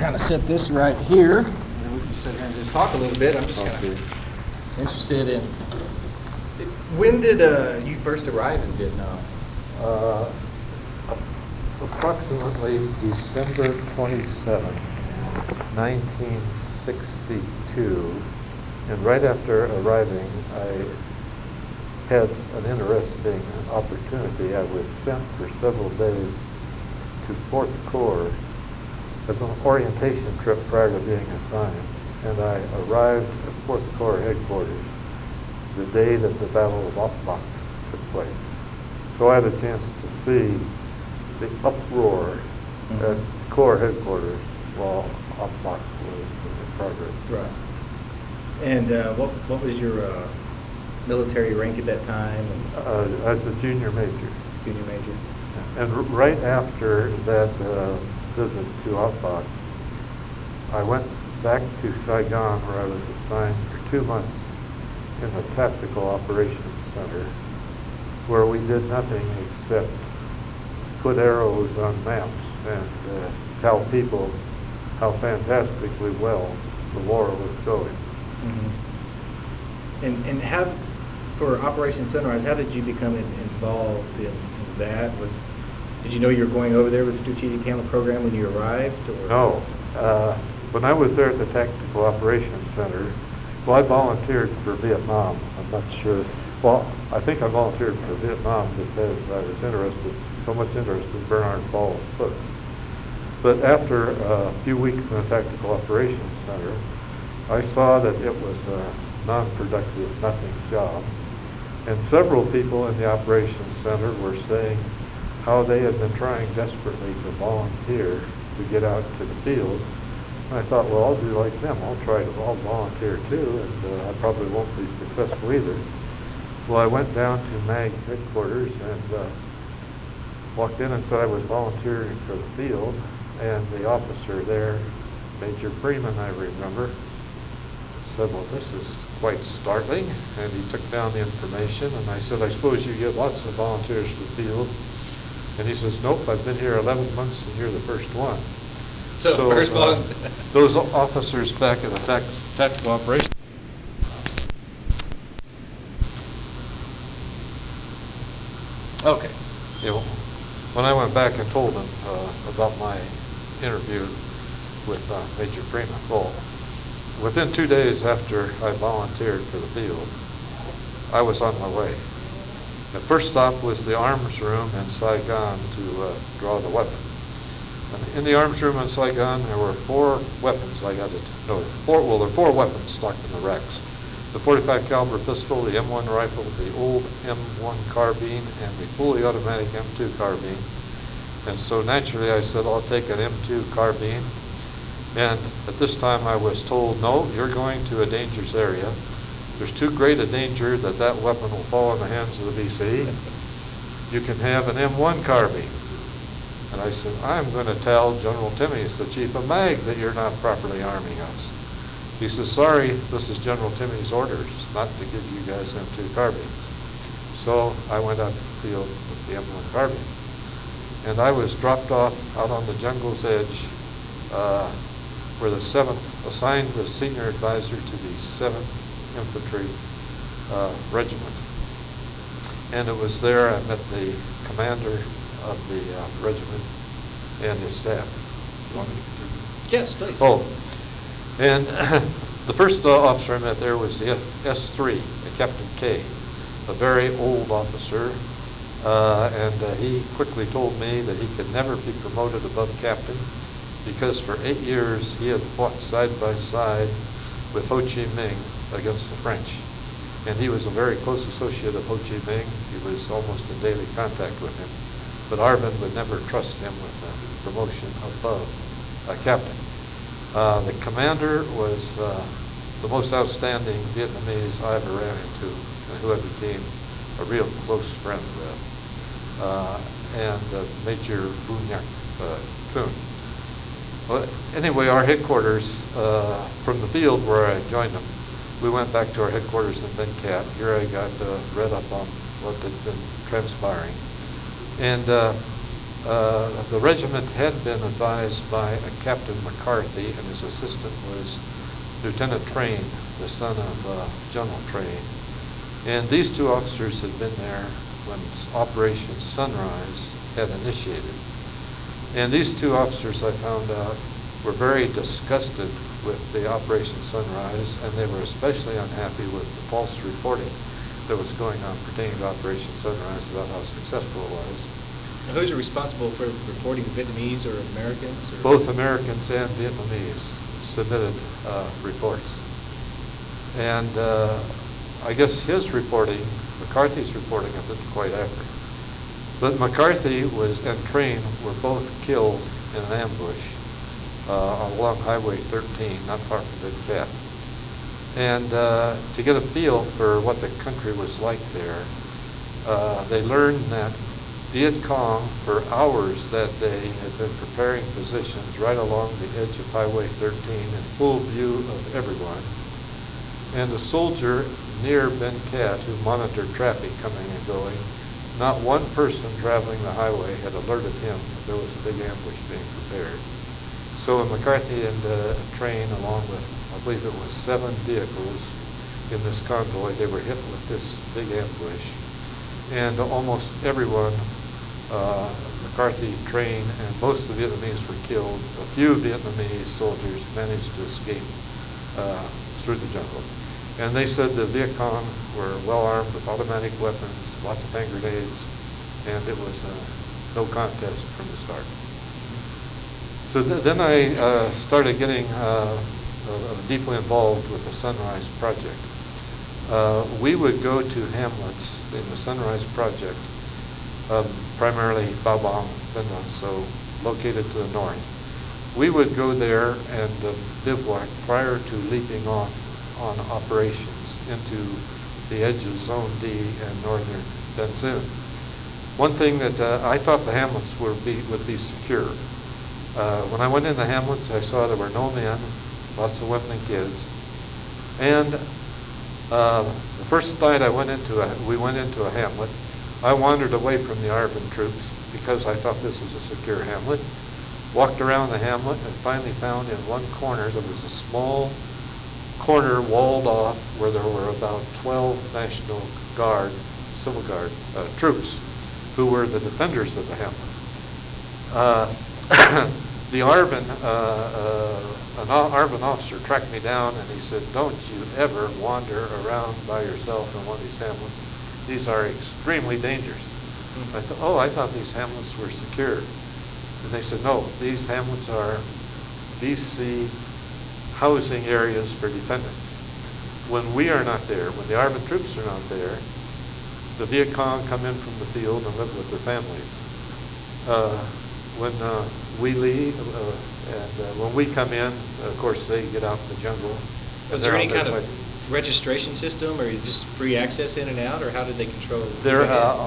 kind of set this right here, and we can sit here and just talk a little bit. I'm just kind of interested in, when did you first arrive in Vietnam? Approximately December 27, 1962. And right after arriving, I had an interesting opportunity. I was sent for several days to 4th Corps as an orientation trip prior to being assigned. And I arrived at 4th Corps headquarters the day that the Battle of Oc Bac took place. So I had a chance to see the uproar at Corps headquarters while Oc Bac was in progress. Right. And what was your military rank at that time? As a junior major. Junior major. And right after that visit to Oc Bac, I went back to Saigon, where I was assigned for 2 months in the Tactical Operations Center, where we did nothing except put arrows on maps and tell people how fantastically well the war was going. Mm-hmm. And how, for Operation Sunrise, how did you become involved in that? Did you know you were going over there with the Strategic Handling Program when you arrived? Or? No. When I was there at the Tactical Operations Center, well, I volunteered for Vietnam. I'm not sure. Well, I think I volunteered for Vietnam because I was so much interested in Bernard Falls Post. But after a few weeks in the Tactical Operations Center, I saw that it was a non-productive, nothing job. And several people in the Operations Center were saying how they had been trying desperately to volunteer to get out to the field. And I thought, well, I'll do like them. I'll volunteer too, and I probably won't be successful either. Well, I went down to MAG headquarters and walked in and said I was volunteering for the field, and the officer there, Major Freeman, I remember, said, well, this is quite startling, and he took down the information, and I said, I suppose you get lots of volunteers for the field. And he says, nope, I've been here 11 months and you're the first one. So first one. Those officers back at the Tactical Operations. Okay. You know, when I went back and told them about my interview with Major Freeman, well, within 2 days after I volunteered for the field, I was on my way. The first stop was the arms room in Saigon to draw the weapon. And in the arms room in Saigon, there were 4 weapons I got to know. There are 4 weapons stocked in the racks. The .45 caliber pistol, the M1 rifle, the old M1 carbine, and the fully automatic M2 carbine. And so naturally I said, I'll take an M2 carbine. And at this time I was told, no, you're going to a dangerous area. There's too great a danger that that weapon will fall in the hands of the BC. You can have an M1 carbine. And I said, I'm going to tell General Timmis, the chief of MAG, that you're not properly arming us. He says, sorry, this is General Timmis' orders, not to give you guys M2 carbines. So I went out to the field with the M1 carbine. And I was dropped off out on the jungle's edge where the 7th, assigned as senior advisor to the 7th Infantry Regiment. And it was there I met the commander of the regiment and his staff. You want me to continue? Yes, please. Oh, and the first officer I met there was the S3, Captain K, a very old officer, and he quickly told me that he could never be promoted above captain because for 8 years he had fought side by side with Ho Chi Minh against the French. And he was a very close associate of Ho Chi Minh. He was almost in daily contact with him. But Arvin would never trust him with a promotion above a captain. The commander was the most outstanding Vietnamese I ever ran into, and who I became a real close friend with, and Major Bun Yak Kun. Well, anyway, our headquarters from the field where I joined them, we went back to our headquarters in Ben Cat. Here I got read up on what had been transpiring. And The regiment had been advised by a Captain McCarthy, and his assistant was Lieutenant Train, the son of General Train. And these two officers had been there when Operation Sunrise had initiated. And these two officers, I found out, were very disgusted with the Operation Sunrise, and they were especially unhappy with the false reporting that was going on pertaining to Operation Sunrise about how successful it was. Now, who's responsible for reporting, Vietnamese or Americans? Or? Both Americans and Vietnamese submitted reports. And I guess his reporting, McCarthy's reporting, isn't quite accurate. But McCarthy and Train were both killed in an ambush along Highway 13, not far from Big Cat. And to get a feel for what the country was like there, they learned that Viet Cong, for hours that day, had been preparing positions right along the edge of Highway 13 in full view of everyone. And a soldier near Ben Cat, who monitored traffic coming and going, not one person traveling the highway had alerted him that there was a big ambush being prepared. So when McCarthy and Train, along with, I believe it was 7 vehicles in this convoy, they were hit with this big ambush. And almost everyone, McCarthy, Train, and most of the Vietnamese were killed. A few Vietnamese soldiers managed to escape through the jungle. And they said the Viet Cong were well armed with automatic weapons, lots of hand grenades, and it was no contest from the start. So then I started getting deeply involved with the Sunrise Project. We would go to hamlets in the Sunrise Project, primarily Bao Bang, Ben Don So, located to the north. We would go there and bivouac prior to leaping off on operations into the edge of Zone D and northern Ben Duen. One thing that I thought the hamlets would be secure. When I went in the hamlets, I saw there were no men, lots of women and kids. And the first night we went into a hamlet, I wandered away from the ARVN troops because I thought this was a secure hamlet. Walked around the hamlet and finally found in one corner there was a small corner walled off where there were about 12 National Guard, Civil Guard troops who were the defenders of the hamlet. The ARVN, an ARVN officer tracked me down and he said, "Don't you ever wander around by yourself in one of these hamlets. These are extremely dangerous." I thought, I thought these hamlets were secure. And they said, "No, these hamlets are VC housing areas for dependents. When we are not there, when the ARVN troops are not there, the Viet Cong come in from the field and live with their families. When we leave, and when we come in, of course, they get out in the jungle. Was there any kind of registration system, or just free access in and out, or how did they control? There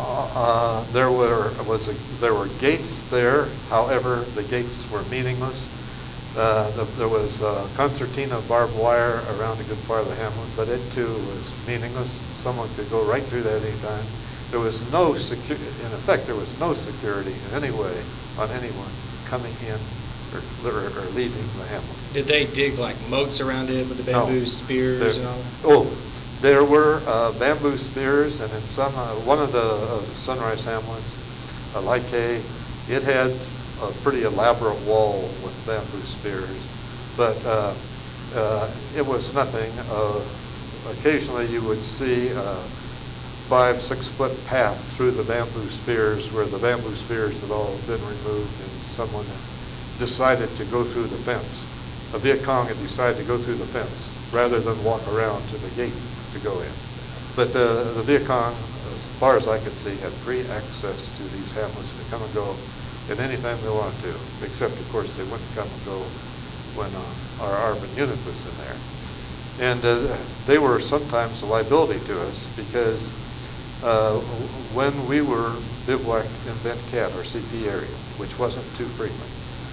were gates there. However, the gates were meaningless. There was concertina barbed wire around a good part of the hamlet, but it too was meaningless. Someone could go right through that anytime. There was no security. In effect, there was no security in any way on anyone coming in or leaving the hamlet. Did they dig like moats around it with the bamboo spears and all that? There were bamboo spears, and in one of the Sunrise hamlets, Lai Khe, it had a pretty elaborate wall with bamboo spears, but it was nothing. Occasionally you would see a 5-6 foot path through the bamboo spears where the bamboo spears had all been removed and someone decided to go through the fence. A Viet Cong had decided to go through the fence rather than walk around to the gate to go in. But the Viet Cong, as far as I could see, had free access to these hamlets to come and go at any time they wanted to, except, of course, they wouldn't come and go when our ARVN unit was in there. And they were sometimes a liability to us because when we were bivouacked in Ben Cat, our CP area, which wasn't too frequent,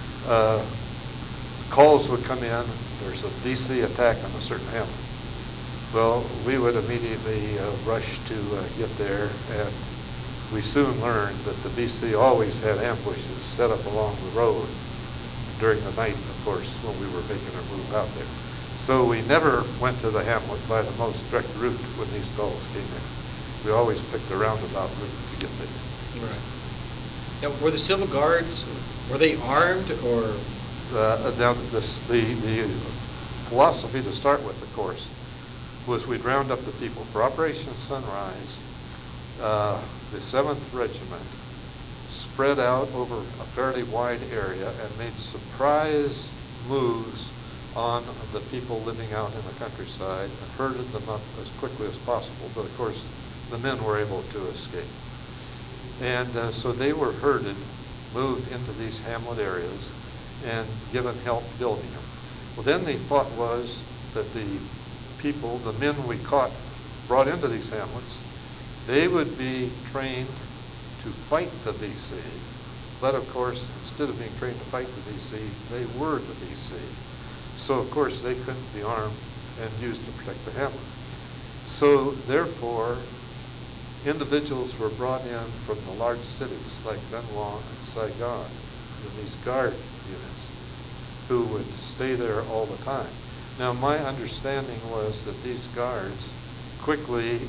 calls would come in, there's a VC attack on a certain hamlet. Well, we would immediately rush to get there, and we soon learned that the BC always had ambushes set up along the road during the night, of course, when we were making our move out there. So we never went to the hamlet by the most direct route when these calls came in. We always picked a roundabout route to get there. Right. Now, were the civil guards, were they armed or? Now, the philosophy to start with, of course, was we'd round up the people. For Operation Sunrise, the 7th Regiment spread out over a fairly wide area and made surprise moves on the people living out in the countryside and herded them up as quickly as possible. But of course, the men were able to escape. And so they were herded, moved into these hamlet areas, and given help building them. Well, then the thought was that the people, the men we caught, brought into these hamlets, they would be trained to fight the VC. But of course, instead of being trained to fight the VC, they were the VC. So of course, they couldn't be armed and used to protect the hamlet. So therefore, individuals were brought in from the large cities like Benoit and Saigon, in these guard units, who would stay there all the time. Now, my understanding was that these guards quickly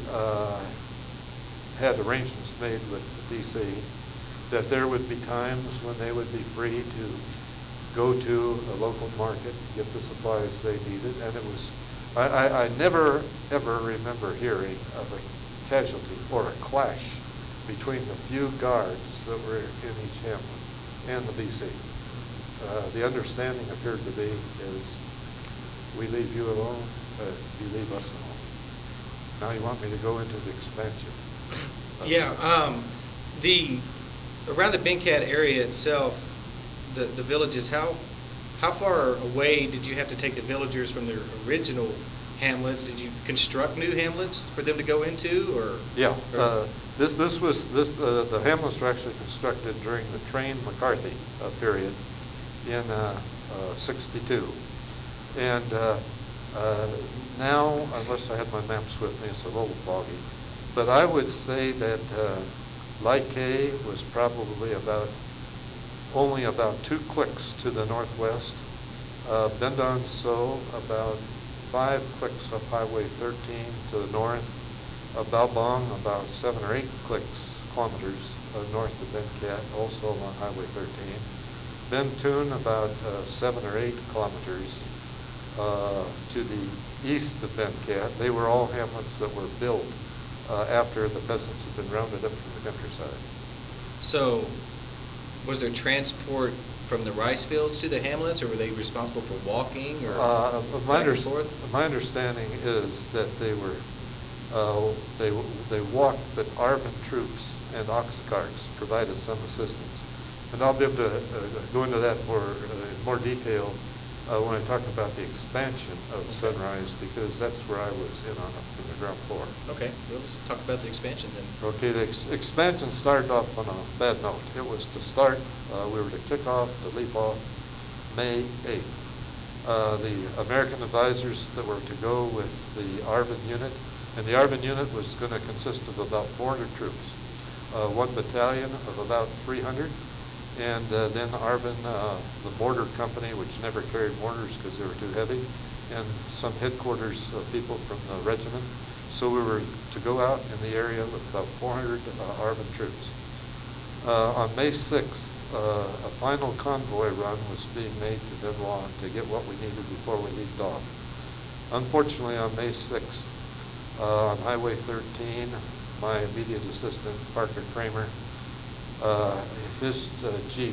had arrangements made with the DC that there would be times when they would be free to go to a local market, get the supplies they needed, and it was, I never ever remember hearing of a casualty or a clash between the few guards that were in each hamlet and the BC. The understanding appeared to be is, we leave you alone, you leave us alone. Now you want me to go into the expansion. Yeah, around the Bencat area itself, the villages, how far away did you have to take the villagers from their original hamlets? Did you construct new hamlets for them to go into, or? Yeah, the hamlets were actually constructed during the Train-McCarthy period in '62. And now, unless I had my maps with me, it's a little foggy. But I would say that Laike was probably only about 2 clicks to the northwest. Bendon-So about 5 clicks up Highway 13 to the north. Baobang about 7 or 8 kilometers north of Bencat, also along Highway 13. Bentun about 7 or 8 kilometers to the east of Bencat. They were all hamlets that were built after the peasants had been rounded up from the countryside. So, was there transport from the rice fields to the hamlets, or were they responsible for walking or back and forth? My understanding is that they were they walked, but ARVN troops and ox carts provided some assistance. And I'll be able to go into that in more detail when I talk about the expansion of Sunrise, because that's where I was in on it, from the ground floor. Okay, well, let's talk about the expansion then. Okay, the expansion started off on a bad note. It was to start, we were to kick off, to leap off May 8th. The American advisors that were to go with the ARVN unit, and the ARVN unit was going to consist of about 400 troops, 1 battalion of about 300, and then ARVN, the mortar company, which never carried mortars because they were too heavy, and some headquarters people from the regiment. So we were to go out in the area with about 400 ARVN troops. On May 6th, a final convoy run was being made to Benoit to get what we needed before we leaped off. Unfortunately, on May 6th, on Highway 13, my immediate assistant, Parker Kramer, his Jeep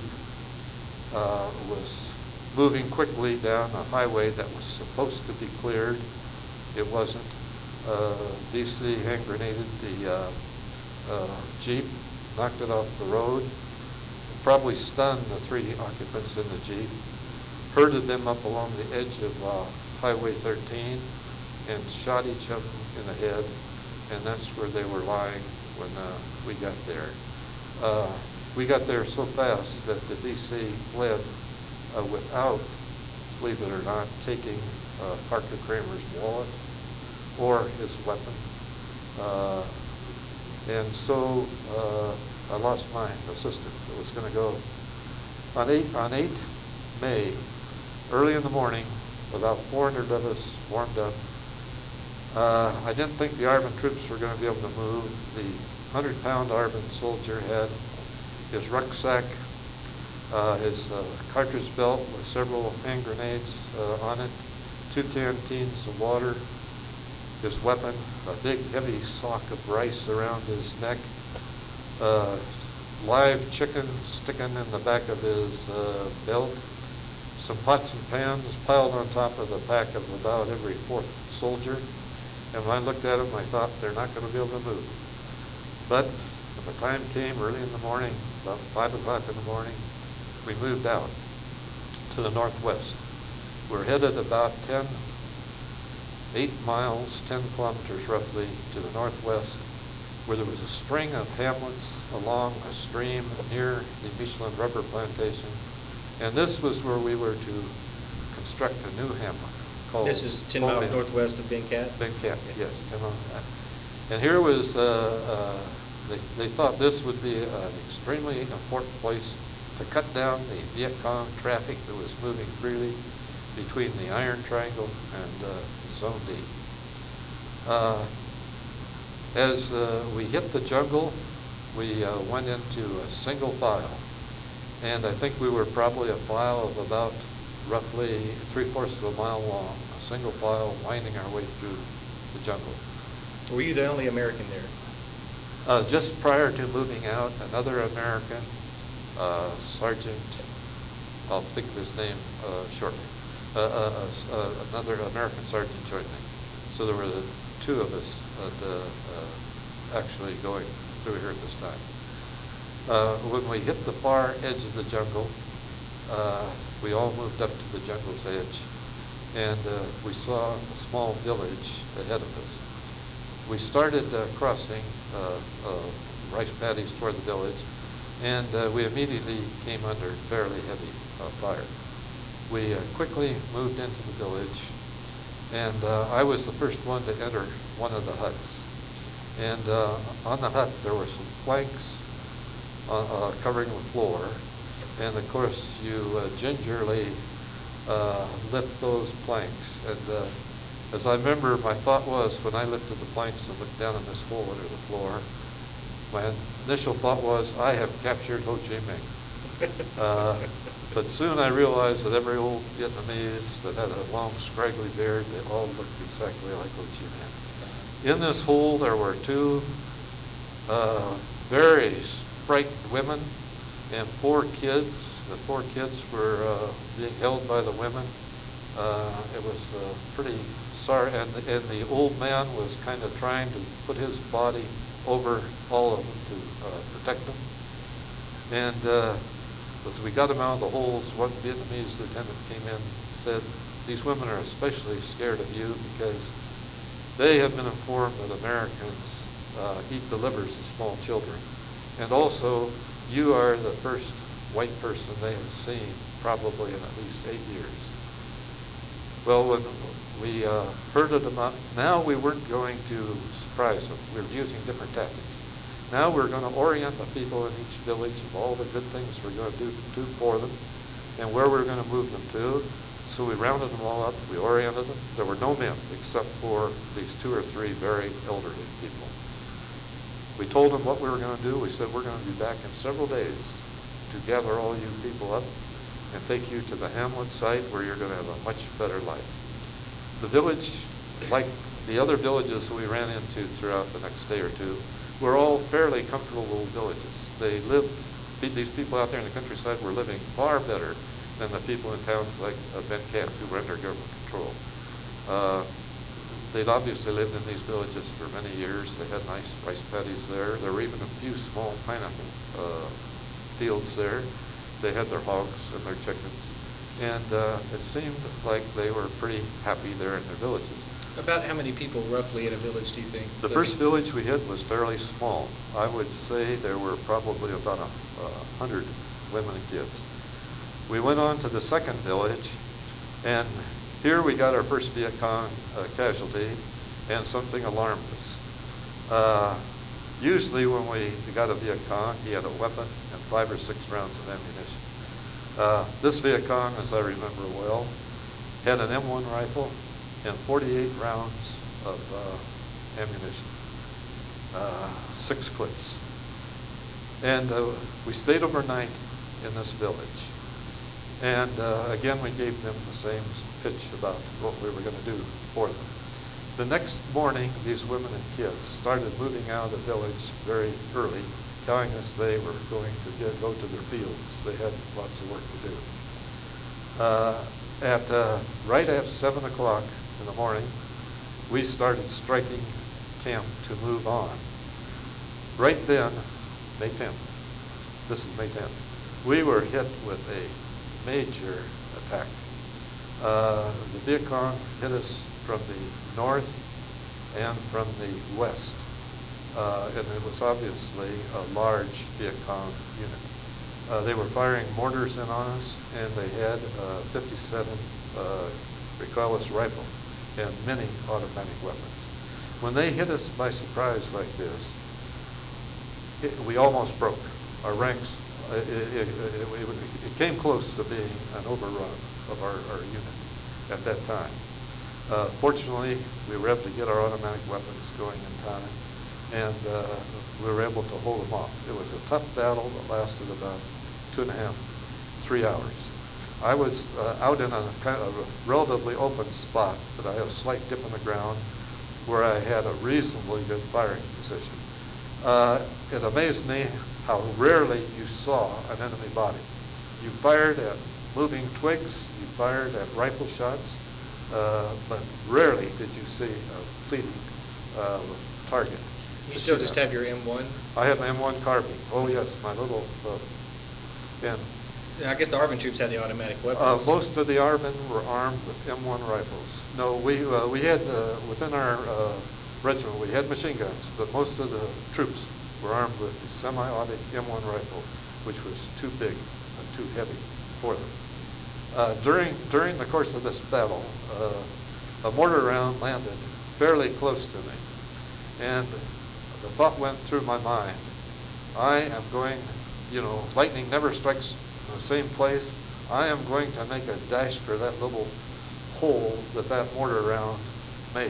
was moving quickly down a highway that was supposed to be cleared. It wasn't. DC hand grenaded the Jeep, knocked it off the road, probably stunned the 3 occupants in the Jeep, herded them up along the edge of Highway 13, and shot each of them in the head, and that's where they were lying when we got there. We got there so fast that the DC fled without, believe it or not, taking Parker Kramer's wallet or his weapon. And so I lost my assistant that was going to go. On 8 May, early in the morning, about 400 of us warmed up. I didn't think the ARVN troops were going to be able to move. The 100-pound ARVN soldier had his rucksack, his cartridge belt with several hand grenades on it, 2 canteens of water, his weapon, a big heavy sock of rice around his neck, live chicken sticking in the back of his belt, some pots and pans piled on top of the back of about every 4th soldier. And when I looked at them, I thought, they're not going to be able to move. But when the time came early in the morning, about 5 o'clock in the morning, we moved out to the northwest. We're headed about 8 miles, 10 kilometers roughly, to the northwest, where there was a string of hamlets along a stream near the Michelin rubber plantation. And this was where we were to construct a new hamlet called... This is 10 miles northwest of Bencat? Bencat, yes, 10 miles. And here was, they thought this would be an extremely important place to cut down the Viet Cong traffic that was moving freely between the Iron Triangle and Zone D. As we hit the jungle, we went into a single file. And I think we were probably a file of about roughly 3/4 of a mile long, a single file winding our way through the jungle. Were you the only American there? Just prior to moving out, another American, Sergeant, I'll think of his name shortly, another American sergeant joined me. So there were the 2 of us actually going through here at this time. When we hit the far edge of the jungle, we all moved up to the jungle's edge, and we saw a small village ahead of us. We started crossing rice paddies toward the village, and we immediately came under fairly heavy fire. We quickly moved into the village, and I was the first one to enter one of the huts. And on the hut there were some planks covering the floor, and of course you gingerly lift those planks. And as I remember, my thought was, when I lifted the planks and looked down in this hole under the floor, my initial thought was, I have captured Ho Chi Minh. But soon I realized that every old Vietnamese that had a long scraggly beard, they all looked exactly like Ho Chi Minh. In this hole there were 2 very frightened women and 4 kids. The 4 kids were being held by the women. It was pretty sorry, and the old man was kind of trying to put his body over all of them to protect them. And as we got them out of the holes, one Vietnamese lieutenant came in and said, "These women are especially scared of you because they have been informed that Americans eat the livers of small children. And also, you are the first white person they have seen probably in at least 8 years." Well, when we herded them up, now we weren't going to surprise them. We were using different tactics. Now we're going to orient the people in each village of all the good things we're going to do for them and where we're going to move them to. So we rounded them all up, we oriented them. There were no men except for these 2 or 3 very elderly people. We told them what we were going to do. We said, we're going to be back in several days to gather all you people up and take you to the hamlet site where you're going to have a much better life. The village, like the other villages that we ran into throughout the next day or 2, were all fairly comfortable little villages. They lived, these people out there in the countryside were living far better than the people in towns like Bencat who were under government control. They'd obviously lived in these villages for many years. They had nice rice paddies there. There were even a few small pineapple fields there. They had their hogs and their chickens. And it seemed like they were pretty happy there in their villages. About how many people roughly in a village do you think? The first village we hit was fairly small. I would say there were probably about 100 women and kids. We went on to the second village, and here we got our first Viet Cong casualty, and something alarmed us. Usually when we got a Viet Cong, he had a weapon and 5 or 6 rounds of ammunition. This Viet Cong, as I remember well, had an M1 rifle and 48 rounds of ammunition, 6 clips. And we stayed overnight in this village. And again, we gave them the same pitch about what we were going to do for them. The next morning, these women and kids started moving out of the village very early, telling us they were going to go to their fields. They had lots of work to do. Right at 7 o'clock in the morning, we started striking camp to move on. Right then, May 10th, this is May 10th, we were hit with a major attack. The Viet Cong hit us from the north and from the west. And it was obviously a large Viet Cong unit. They were firing mortars in on us, and they had a 57 recoilless rifle and many automatic weapons. When they hit us by surprise like this, we almost broke. Our ranks, it came close to being an overrun of our unit at that time. Fortunately, we were able to get our automatic weapons going in time, and we were able to hold them off. It was a tough battle that lasted about 2.5, 3 hours. I was out in a kind of a relatively open spot, but I had a slight dip in the ground where I had a reasonably good firing position. It amazed me how rarely you saw an enemy body. You fired at moving twigs, you fired at rifle shots, but rarely did you see a fleeting target. You still just have your M1? I have my M1 carbine. Oh yes, my little and I guess the ARVN troops had the automatic weapons. most of the ARVN were armed with M1 rifles. No, we had within our regiment we had machine guns, but most of the troops were armed with the semi-automatic M1 rifle, which was too big and too heavy for them. During the course of this battle, a mortar round landed fairly close to me, and the thought went through my mind, I am going, lightning never strikes in the same place. I am going to make a dash for that little hole that mortar round made.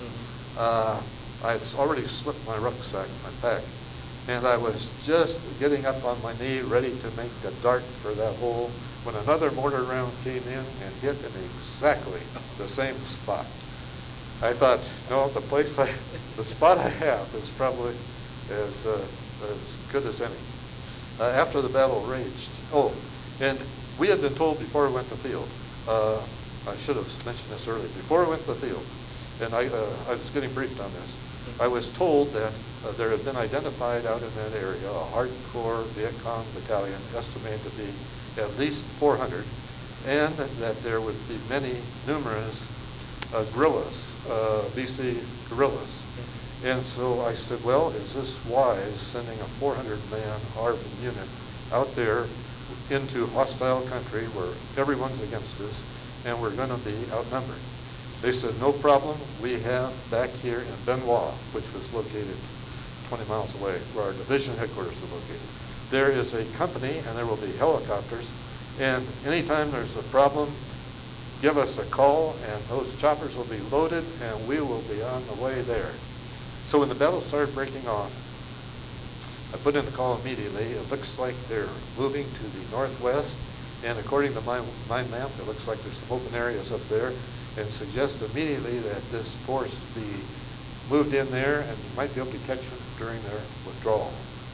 I had already slipped my rucksack, my pack, and I was just getting up on my knee, ready to make a dart for that hole, when another mortar round came in and hit in exactly the same spot. I thought, no, the spot I have is probably as good as any. After the battle raged, and we had been told before we went to the field, I should have mentioned this earlier, before we went to the field, and I was getting briefed on this, I was told that there had been identified out in that area a hardcore Viet Cong battalion estimated to be at least 400, and that there would be numerous guerrillas, VC guerrillas. And so I said, well, is this wise, sending a 400-man ARVN unit out there into hostile country where everyone's against us and we're going to be outnumbered? They said, no problem. We have back here in Ben Hoa, which was located 20 miles away, where our division headquarters are located, there is a company and there will be helicopters, and anytime there's a problem, give us a call and those choppers will be loaded and we will be on the way there. So when the battle started breaking off, I put in a call immediately. It looks like they're moving to the northwest, and according to my map, it looks like there's some open areas up there, and suggest immediately that this force be moved in there and you might be able to catch them during their withdrawal.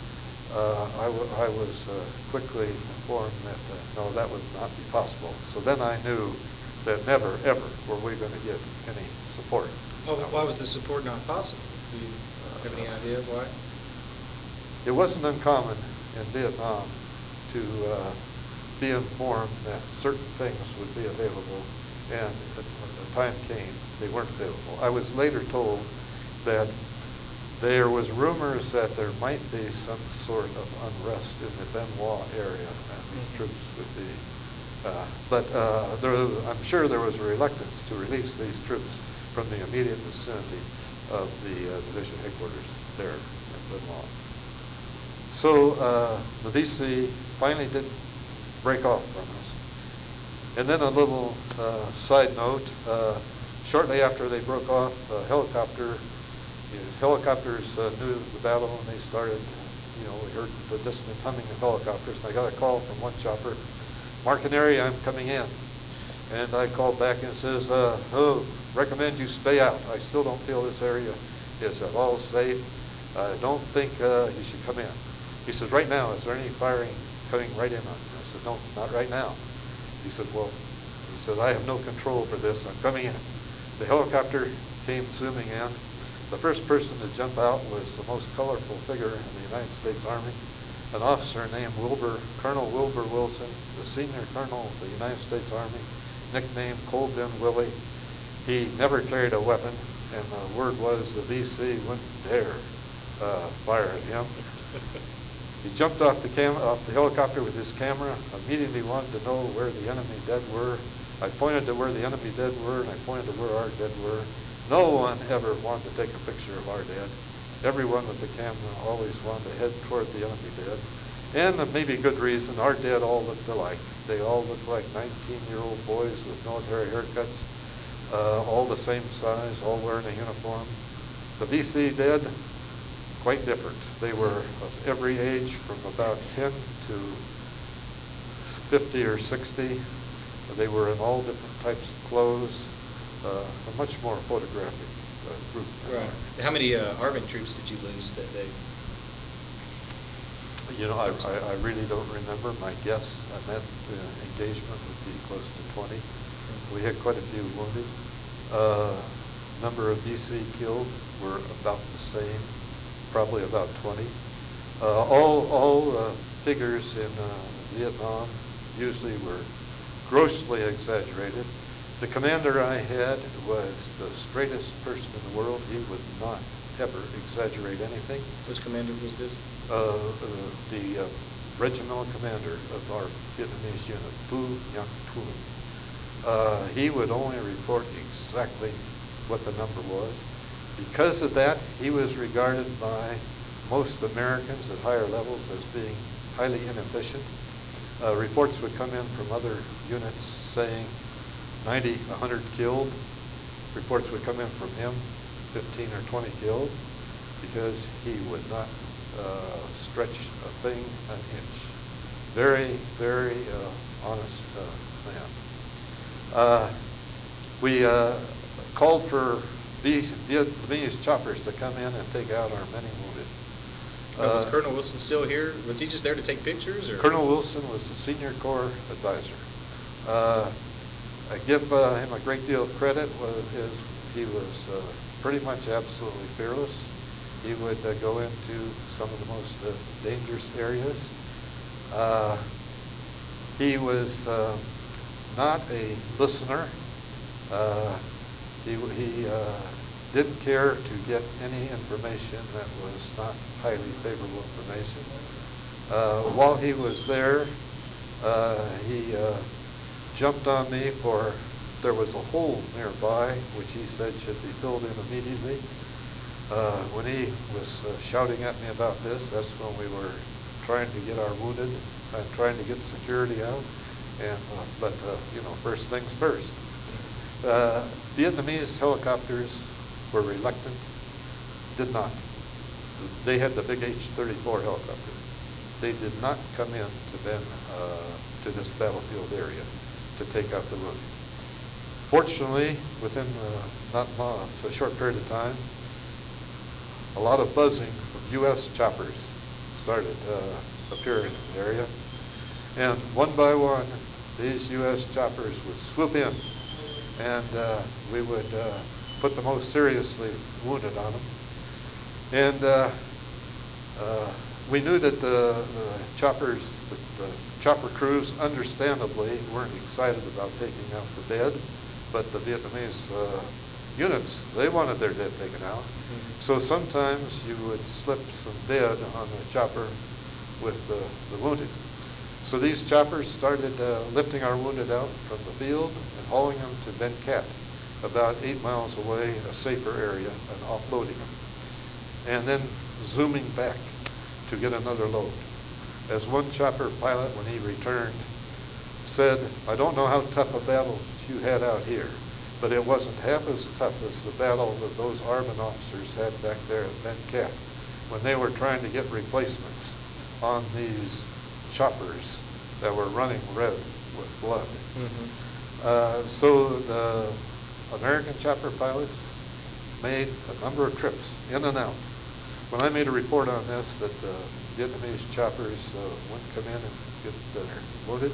I was quickly informed that no, that would not be possible. So then I knew that never, ever were we going to get any support. Oh, why was the support not possible? Do you have any idea why? It wasn't uncommon in Vietnam to be informed that certain things would be available, and when the time came, they weren't available. I was later told that there was rumors that there might be some sort of unrest in the Ben Hoa area, and these troops would be. I'm sure there was a reluctance to release these troops from the immediate vicinity of the division headquarters there in been long. So the VC finally did break off from us. And then a little side note, shortly after they broke off, helicopters knew the battle, and they started, we heard the distant humming of helicopters, and I got a call from one chopper, "Mark an area, I'm coming in." And I called back and says, recommend you stay out. I still don't feel this area is at all safe. I don't think you should come in. He says, "Right now, is there any firing coming right in on you?" I said, "No, not right now." He said, "I have no control for this. I'm coming in." The helicopter came zooming in. The first person to jump out was the most colorful figure in the United States Army, an officer named Colonel Wilbur Wilson, the senior colonel of the United States Army, nicknamed Cold Ben Willie. He never carried a weapon, and the word was the VC wouldn't dare fire at him. He jumped off the helicopter with his camera, immediately wanted to know where the enemy dead were. I pointed to where the enemy dead were, and I pointed to where our dead were. No one ever wanted to take a picture of our dead. Everyone with the camera always wanted to head toward the enemy dead. And maybe good reason, our dead all looked alike. They all looked like 19-year-old boys with military haircuts, all the same size, all wearing a uniform. The VC dead, quite different. They were of every age from about 10 to 50 or 60. They were in all different types of clothes, a much more photographic group. Right. How many ARVN troops did you lose that day? I really don't remember. My guess on that engagement would be close to 20. We had quite a few wounded. Number of VC killed were about the same, probably about 20. All figures in Vietnam usually were grossly exaggerated. The commander I had was the straightest person in the world. He would not ever exaggerate anything. Which commander was this? The regimental commander of our Vietnamese unit, Phu Nhang Thuong. He would only report exactly what the number was. Because of that, he was regarded by most Americans at higher levels as being highly inefficient. Reports would come in from other units saying 90, 100 killed. Reports would come in from him, 15 or 20 killed, because he would not stretch a thing an inch. Very, very honest man. We called for these Vietnamese choppers to come in and take out our many wounded. Was Colonel Wilson still here? Was he just there to take pictures? Or? Colonel Wilson was the senior corps advisor. I give him a great deal of credit. He was pretty much absolutely fearless. He would go into some of the most dangerous areas. He was not a listener. He didn't care to get any information that was not highly favorable information. While he was there, he jumped on me there was a hole nearby which he said should be filled in immediately. When he was shouting at me about this, that's when we were trying to get our wounded and trying to get security out. But first things first. Vietnamese helicopters were reluctant, did not. They had the big H-34 helicopter. They did not come in to this battlefield area to take out the wounded. Fortunately, within a short period of time, a lot of buzzing from U.S. choppers started appearing in the area. And one by one, these U.S. choppers would swoop in, and we would put the most seriously wounded on them. And we knew that the chopper crews understandably weren't excited about taking out the dead, but the Vietnamese units, they wanted their dead taken out. Mm-hmm. So sometimes you would slip some dead on the chopper with the wounded. So these choppers started lifting our wounded out from the field and hauling them to Ben Cat, about 8 miles away, a safer area, and offloading them. And then zooming back to get another load. As one chopper pilot, when he returned, said, "I don't know how tough a battle you had out here, but it wasn't half as tough as the battle that those ARVN officers had back there at Ben Cat when they were trying to get replacements on these choppers that were running red with blood." So the American chopper pilots made a number of trips in and out. When I made a report on this, that the Vietnamese choppers wouldn't come in and get loaded,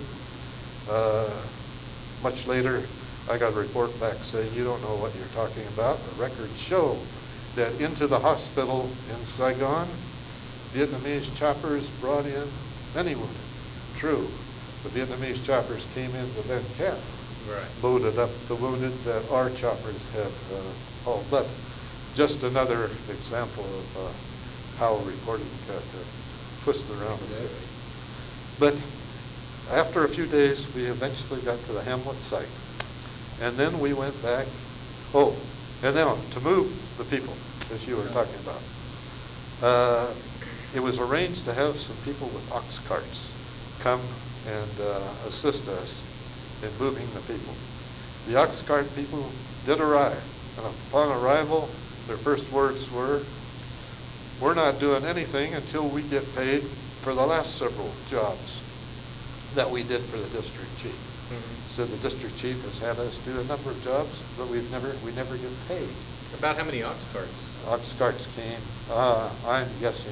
much later I got a report back saying, "You don't know what you're talking about. The records show that into the hospital in Saigon, Vietnamese choppers brought in many wounded." True, the Vietnamese choppers came into Ben Cat, loaded up the wounded that our choppers had hauled. But just another example of how reporting got twisted around a bit. But after a few days, we eventually got to the Hamlet site. And then we went back. Oh, and then to move the people, as you were talking about, it was arranged to have some people with ox carts come and assist us in moving the people. The ox cart people did arrive, and upon arrival, their first words were, "We're not doing anything until we get paid for the last several jobs that we did for the district chief." So the district chief has had us do a number of jobs, but we never get paid. About how many ox carts? Ox carts came, I'm guessing,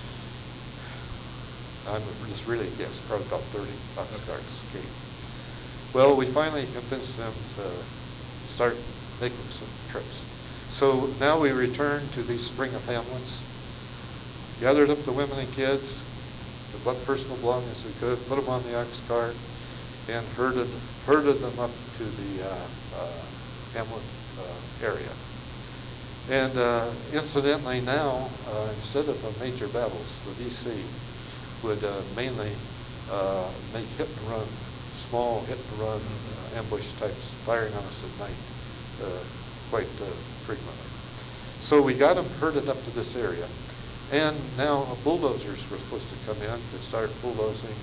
I'm just really guess, probably about 30 ox carts came. Well, we finally convinced them to start making some trips. So now we return to the Spring of Hamlets, gathered up the women and kids, what personal belongings we could, put them on the ox cart, and herded them up to the Hamlet area. And incidentally now, instead of major battles, the VC would mainly make hit and run, small hit and run ambush types, firing on us at night quite frequently. So we got them herded up to this area. And now bulldozers were supposed to come in to start bulldozing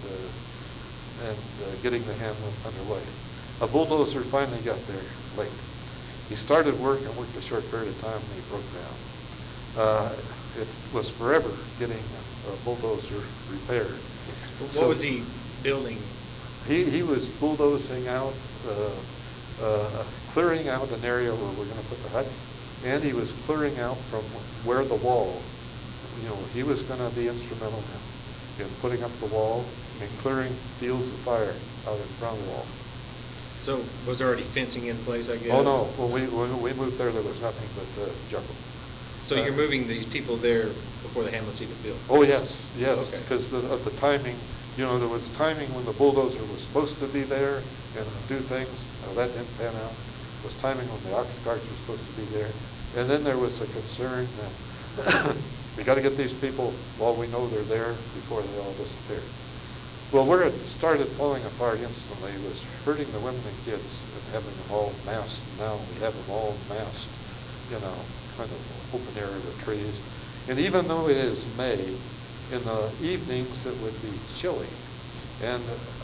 and getting the Hamlet underway. A bulldozer finally got there late. He started work and worked a short period of time and he broke down. It was forever getting a bulldozer repaired. What was he building? He was bulldozing out, clearing out an area where we're going to put the huts, and he was clearing out from where the wall, he was going to be instrumental in putting up the wall and clearing fields of fire out in front of the wall. So was there already fencing in place, I guess? Oh, no. When we moved there was nothing but jungle. So you're moving these people there before the Hamlet's even built? Oh, yes, Okay. because of the timing. There was timing when the bulldozer was supposed to be there and do things. That didn't pan out. It was timing when the ox carts were supposed to be there. And then there was a concern that we got to get these people while we know they're there before they all disappear. Well, where it started falling apart instantly was hurting the women and kids and having them all massed. Now we have them all massed, kind of open area with trees. And even though it is May, in the evenings it would be chilly. And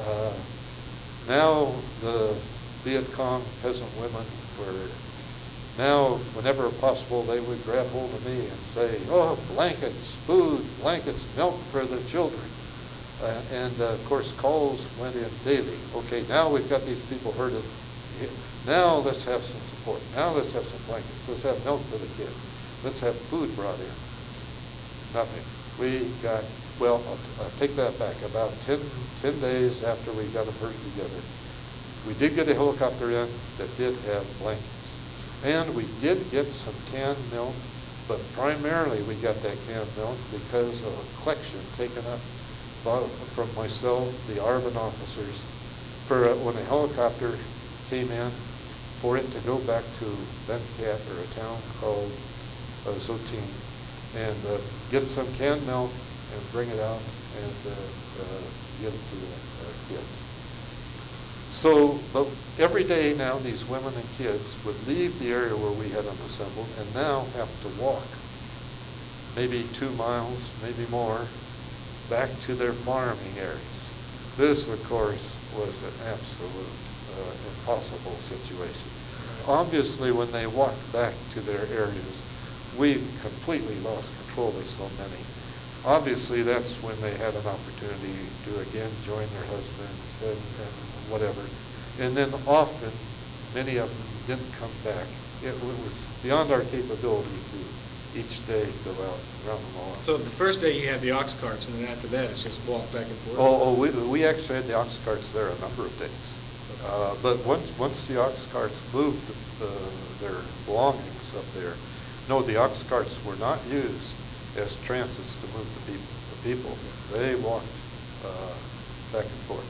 now the Viet Cong peasant women were, now whenever possible they would grab hold of me and say, "Oh, blankets, food, blankets, milk for the children." And of course calls went in daily. Okay, now we've got these people herded. Now let's have some support. Now let's have some blankets. Let's have milk for the kids. Let's have food brought in. Nothing. We got, well, I'll take that back. About 10 days after we got them herded together, we did get a helicopter in that did have blankets. And we did get some canned milk, but primarily we got that canned milk because of a collection taken up from myself, the ARVN officers, for when a helicopter came in, for it to go back to Ben Cat, or a town called Zotin, and get some canned milk and bring it out and give it to the kids. So every day now these women and kids would leave the area where we had them assembled and now have to walk maybe 2 miles, maybe more, back to their farming areas. This, of course, was an absolute impossible situation. Obviously, when they walked back to their areas, we completely lost control of so many. Obviously, that's when they had an opportunity to again join their husbands and whatever. And then often, many of them didn't come back. It was beyond our capability to each day go out around the lawn. So the first day you had the ox carts, and then after that, it's just walk back and forth? We actually had the ox carts there a number of days. But once the ox carts moved their belongings up there, no, the ox carts were not used as transits to move the people. They walked back and forth.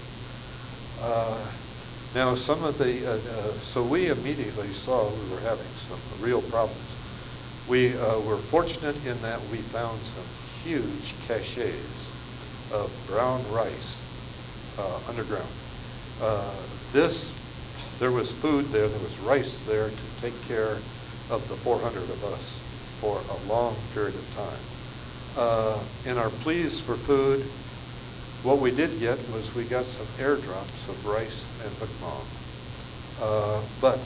Now, some of the, so we immediately saw we were having some real problems. We were fortunate in that we found some huge caches of brown rice underground. There was food there was rice there to take care of the 400 of us for a long period of time. In our pleas for food, what we did get was we got some airdrops of rice and mukmang, but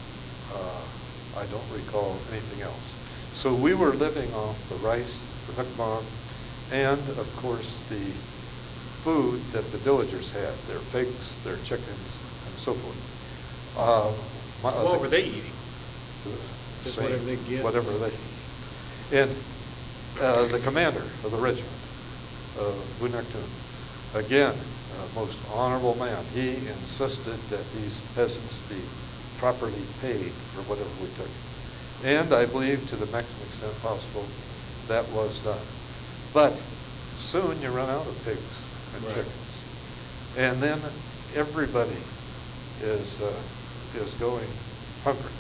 I don't recall anything else. So we were living off the rice, the mukmang, and of course the food that the villagers had, their pigs, their chickens, and so forth. What were they eating? Just Same, whatever they get? Whatever they eat. And the commander of the regiment, Bu Nak Tun, again, most honorable man, he insisted that these peasants be properly paid for whatever we took. And I believe to the maximum extent possible, that was done. But soon you run out of pigs and chickens. And then everybody is going hungry.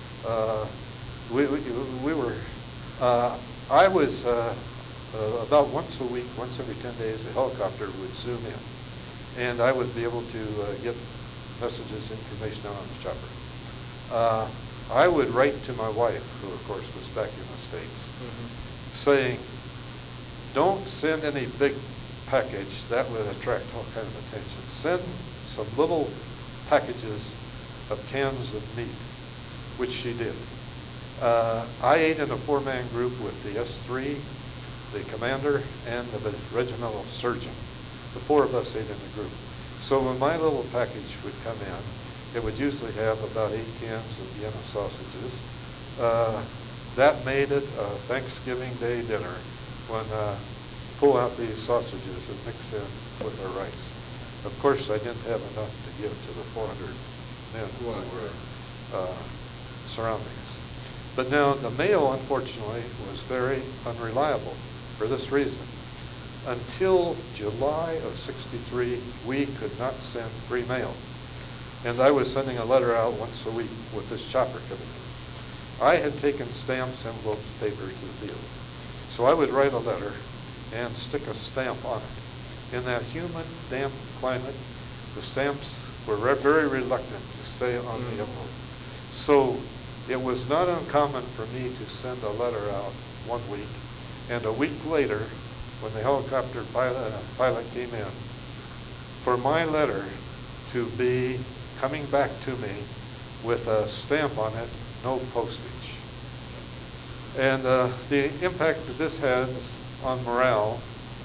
I was about once a week, once every 10 days, a helicopter would zoom in, and I would be able to get messages, information out on the chopper. I would write to my wife, who of course was back in the States, saying, don't send any big package, that would attract all kind of attention. Send some little packages of cans of meat, which she did. I ate in a 4-man group with the S3, the commander, and the regimental surgeon. The 4 of us ate in a group. So when my little package would come in, it would usually have about 8 cans of Vienna sausages. That made it a Thanksgiving Day dinner when pull out these sausages and mix in with our rice. Of course, I didn't have enough to give to the 400 men who were surrounding us. But now the mail, unfortunately, was very unreliable for this reason. Until July of '63, we could not send free mail. And I was sending a letter out once a week with this chopper coming in. I had taken stamps, envelopes, paper to the field. So I would write a letter and stick a stamp on it. In that humid, damp climate, the stamps were very reluctant to stay on the envelope. So it was not uncommon for me to send a letter out 1 week, and a week later, when the helicopter pilot came in, for my letter to be coming back to me with a stamp on it, no postage. And the impact that this has on morale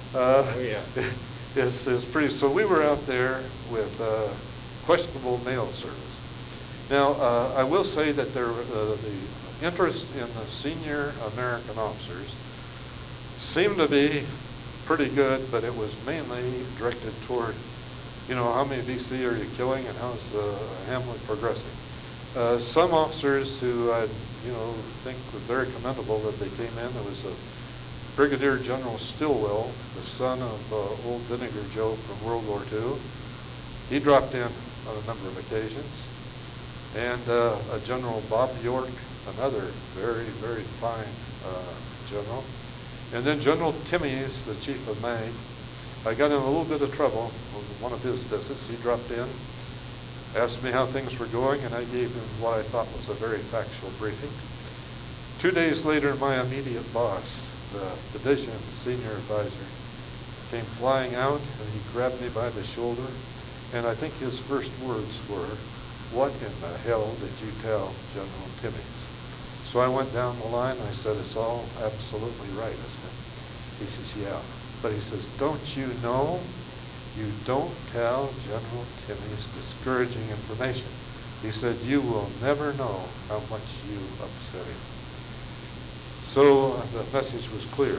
is pretty. So we were out there with questionable mail service. Now, I will say that the interest in the senior American officers seemed to be pretty good, but it was mainly directed toward, how many VC are you killing and how's the Hamlet progressing? Some officers who I, think were very commendable that they came in. There was a Brigadier General Stilwell, the son of old Vinegar Joe from World War II. He dropped in on a number of occasions. And a General Bob York, another very, very fine general. And then General Timmies, the chief of Mag. I got in a little bit of trouble on one of his visits. He dropped in, asked me how things were going, and I gave him what I thought was a very factual briefing. 2 days later, my immediate boss the division senior advisor came flying out, and he grabbed me by the shoulder, and I think his first words were, "What in the hell did you tell General Timmis?" So I went down the line, I said, "It's all absolutely right, isn't it?" He says, "Yeah." But he says, "Don't you know? You don't tell General Timmis discouraging information." He said, "You will never know how much you upset him." So the message was clear.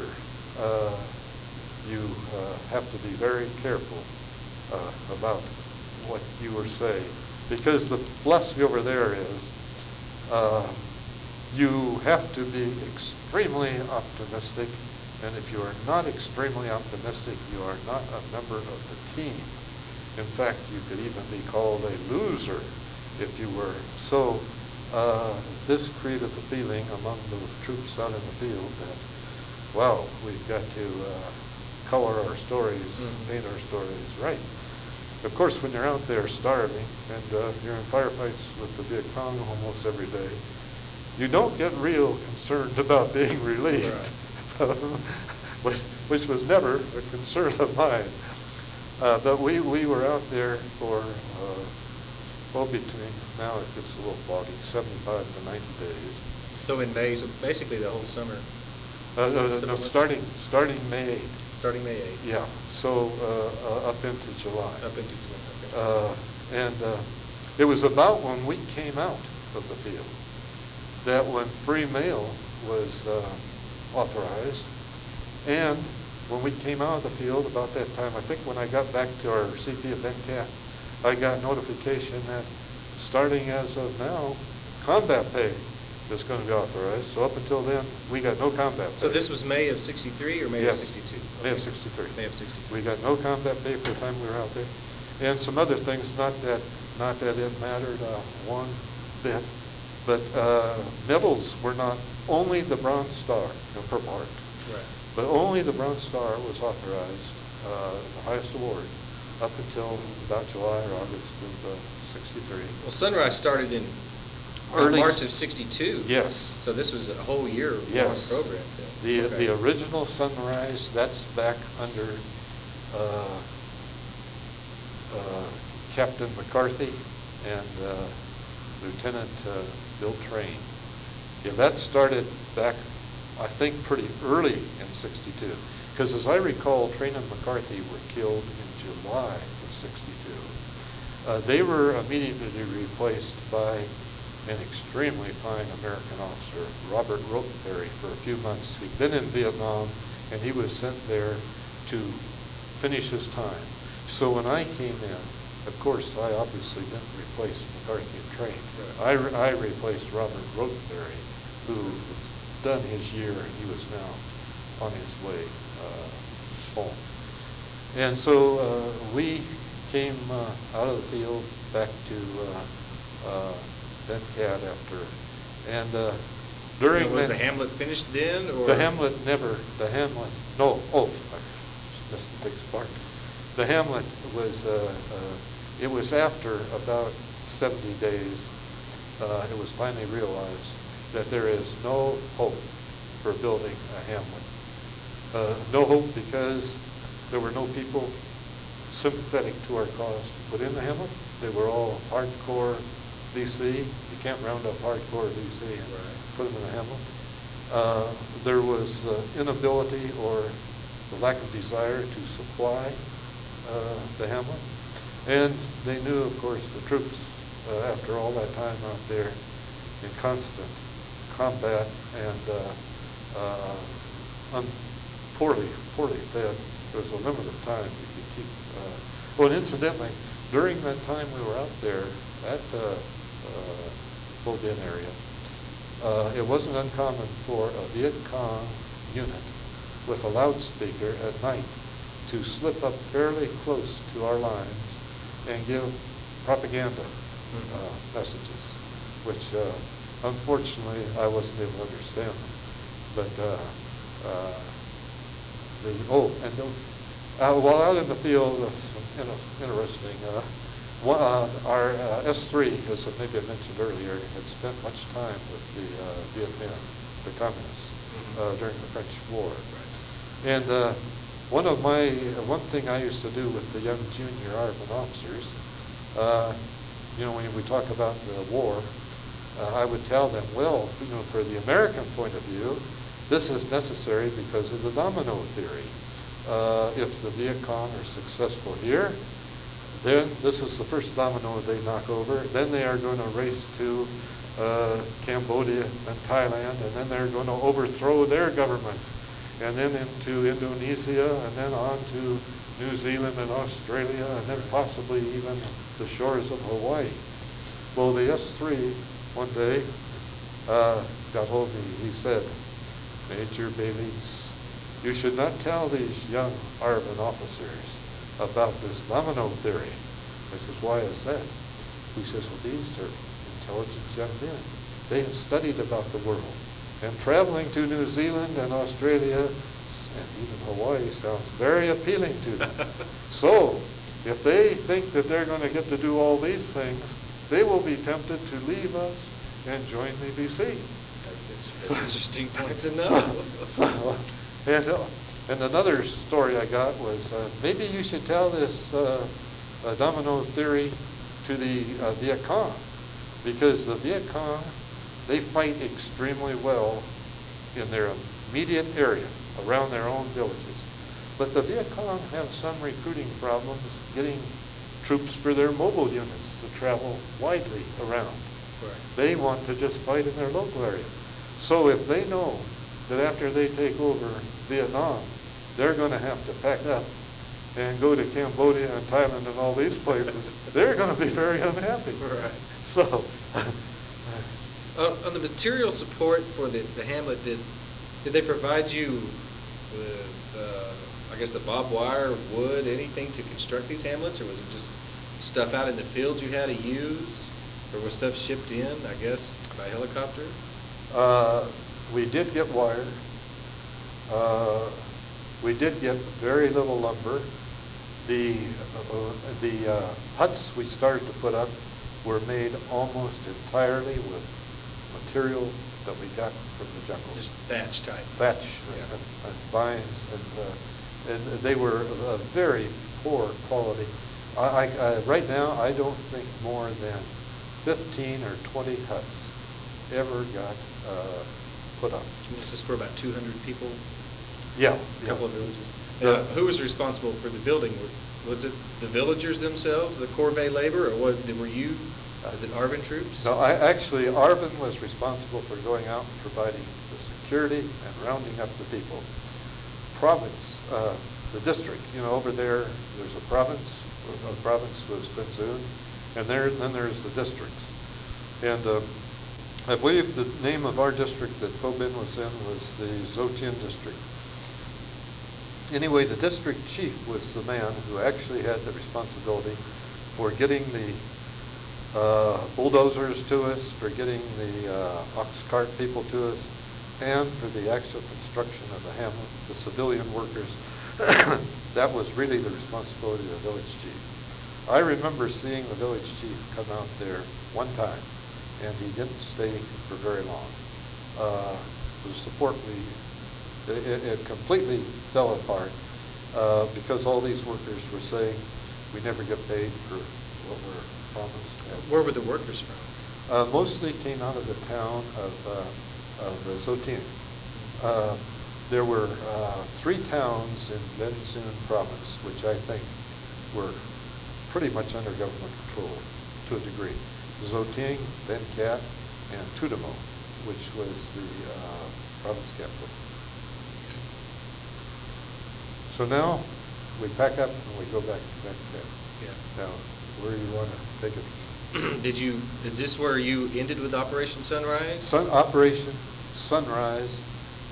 You have to be very careful about what you are saying, because the philosophy over there is you have to be extremely optimistic, and if you are not extremely optimistic, you are not a member of the team. In fact, you could even be called a loser if you were. So this created the feeling among the troops out in the field that, wow, we've got to color our stories, paint our stories right. Of course, when you're out there starving and you're in firefights with the Viet Cong almost every day, you don't get real concerned about being relieved, right. which was never a concern of mine. But we were out there for, between, now it gets a little foggy, 75 to 90 days. So in May, so basically the whole summer? No, starting May 8th. Starting May 8th? Yeah, so up into July. Up into July, okay. And it was about when we came out of the field that when free mail was authorized, and when we came out of the field about that time, I think when I got back to our CP at Venkat, I got notification that starting as of now, combat pay is going to be authorized. So up until then, we got no combat pay. So this was May of 63 or May of 62? May of 63. May of 63. We got no combat pay for the time we were out there. And some other things, not that it mattered one bit, but medals were not only the Bronze Star, the Purple Heart, right. but only the Bronze Star was authorized, the highest award, up until about July or August of 63. Well, Sunrise started in March of 62. Yes. So this was a whole year long program then. The original Sunrise, that's back under Captain McCarthy and Lieutenant Bill Train. Yeah, that started back, I think, pretty early in 62. Because as I recall, Train and McCarthy were killed in July of 62. They were immediately replaced by an extremely fine American officer, Robert Rothenberry, for a few months. He'd been in Vietnam, and he was sent there to finish his time. So when I came in, of course, I obviously didn't replace McCarthy and Train. Right. I replaced Robert Rothenberry, who had done his year, and he was now on his way home. And so we came out of the field back to Venkat after, and during was the Hamlet finished then, or the Hamlet no, I missed the biggest part. The Hamlet was it was after about 70 days. It was finally realized that there is no hope for building a Hamlet. No hope because there were no people sympathetic to our cause to put in the Hamlet. They were all hardcore VC. You can't round up hardcore VC and put them in the Hamlet. There was inability or the lack of desire to supply the Hamlet. And they knew, of course, the troops, after all that time out there in constant combat and poorly fed, there was a limit of time you could keep. And incidentally, during that time we were out there at Pho Dinh area, it wasn't uncommon for a Viet Cong unit with a loudspeaker at night to slip up fairly close to our lines and give propaganda messages, which unfortunately I wasn't able to understand them. But while out in the field, interesting. Our S3, as maybe I mentioned earlier, had spent much time with the Viet Minh, the communists. during the French War. And one thing I used to do with the young junior ARVN officers, when we talk about the war, I would tell them, well, for the American point of view, this is necessary because of the domino theory. If the Viet Cong are successful here, then this is the first domino they knock over. Then they are going to race to Cambodia and Thailand, and then they're going to overthrow their governments, and then into Indonesia, and then on to New Zealand and Australia, and then possibly even the shores of Hawaii. Well, the S3 one day got hold of me. He said, Major Bayliss, you should not tell these young ARVN officers about this domino theory. I says, why is that? He says, well, these are intelligent young men. They have studied about the world. And traveling to New Zealand and Australia and even Hawaii sounds very appealing to them. So, if they think that they're going to get to do all these things, they will be tempted to leave us and join the BC. That's an interesting point to know. And another story I got was, maybe you should tell this domino theory to the Viet Cong, because the Viet Cong, they fight extremely well in their immediate area, around their own villages. But the Viet Cong have some recruiting problems getting troops for their mobile units to travel widely around. Right. They want to just fight in their local area. So if they know that after they take over Vietnam, they're going to have to pack up and go to Cambodia and Thailand and all these places, they're going to be very unhappy. Right. So, on the material support for the hamlet, did they provide you with, I guess, the barbed wire, wood, anything to construct these hamlets, or was it just stuff out in the fields you had to use, or was stuff shipped in, I guess, by helicopter? we did get wire. We did get very little lumber. The huts we started to put up were made almost entirely with material that we got from the jungle. Just thatch type. Thatch, Yeah. and vines, and they were very poor quality. Right now, I don't think more than 15 or 20 huts ever got put up. And this is for about 200 people? Yeah. A couple of villages. Yeah. Who was responsible for the building? Was it the villagers themselves, the Corvée labor, or were you the ARVN troops? No, actually, ARVN was responsible for going out and providing the security and rounding up the people. Province, the district, over there's a province. The province was Quinzoon, and then there's the districts. And I believe the name of our district that Pho Binh was in was the Zo Tien district. Anyway, the district chief was the man who actually had the responsibility for getting the bulldozers to us, for getting the ox cart people to us, and for the actual construction of the hamlet, the civilian workers. That was really the responsibility of the village chief. I remember seeing the village chief come out there one time, and he didn't stay for very long. The support it completely fell apart because all these workers were saying we never get paid for what we're promised. Where were the workers from? Mostly came out of the town of Zo Tien. There were 3 towns in Van Xuan province, which I think were pretty much under government control to a degree. Zo Tien, Van Cat, and Tudemo, which was the province capital. So now we pack up and we go back to Van Cat. Yeah. Now, where do you want to take it? Is this where you ended with Operation Sunrise? Operation Sunrise.